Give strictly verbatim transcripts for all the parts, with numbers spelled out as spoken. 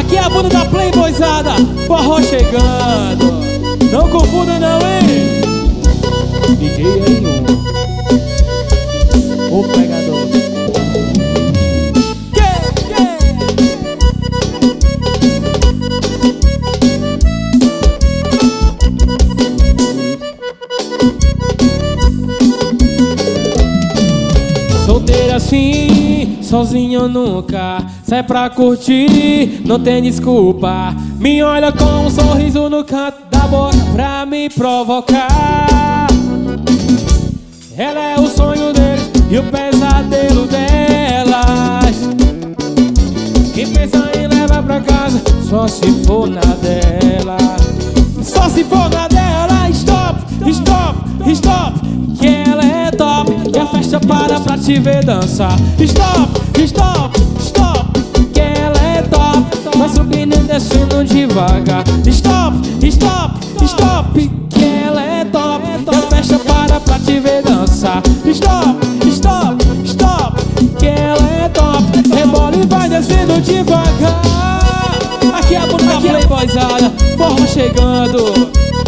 Aqui é a banda da Playboyzada, forró chegando. Não confunda não, hein? D J aí, um o pegador. Solteira assim, sozinho nunca. Sai pra curtir, não tem desculpa. Me olha com um sorriso no canto da boca pra me provocar. Ela é o sonho deles e o pesadelo delas. Quem pensa em levar pra casa, só se for na dela. Só se for na dela. Stop, stop, stop, que ela é top. E a festa para pra te ver dançar. Stop, stop, stop, que ela é top. Vai subindo e descendo devagar. Stop, stop, stop, que ela é top. E a festa para pra te ver dançar. Stop, stop, stop, que ela é top. Rebola e vai descendo devagar. Aqui é a bunda da Playboyzada, forró chegando.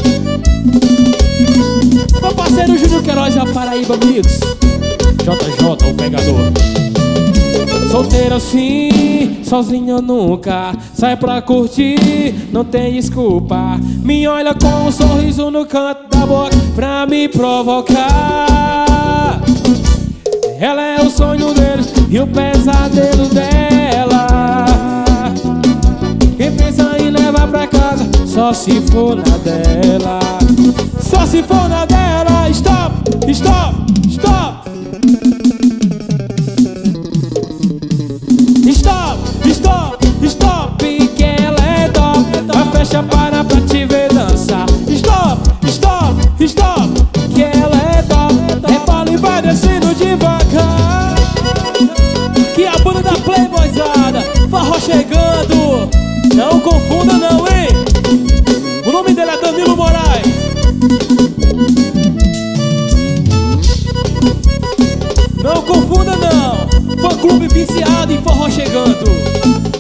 Meu parceiro Júnior Queiroz da Paraíba Mix, J J, o pegador. Solteiro assim, sozinho nunca. Sai pra curtir, não tem desculpa. Me olha com um sorriso no canto da boca pra me provocar. Ela é o sonho deles e o pesadelo dela. Quem pensa em levar pra casa, só se for na dela. Só se for na dela. Stop, stop, stop. Stop, stop, stop, que ela é top. A festa para pra te ver dançar. Stop, stop, stop, que ela é top. Rebola e vai descendo devagar. Que a banda da Playboyzada, forró chegando. Não confunda não, hein? O nome dele é Danilo Moraes. Não confunda não. Fã clube viciado em forró chegando.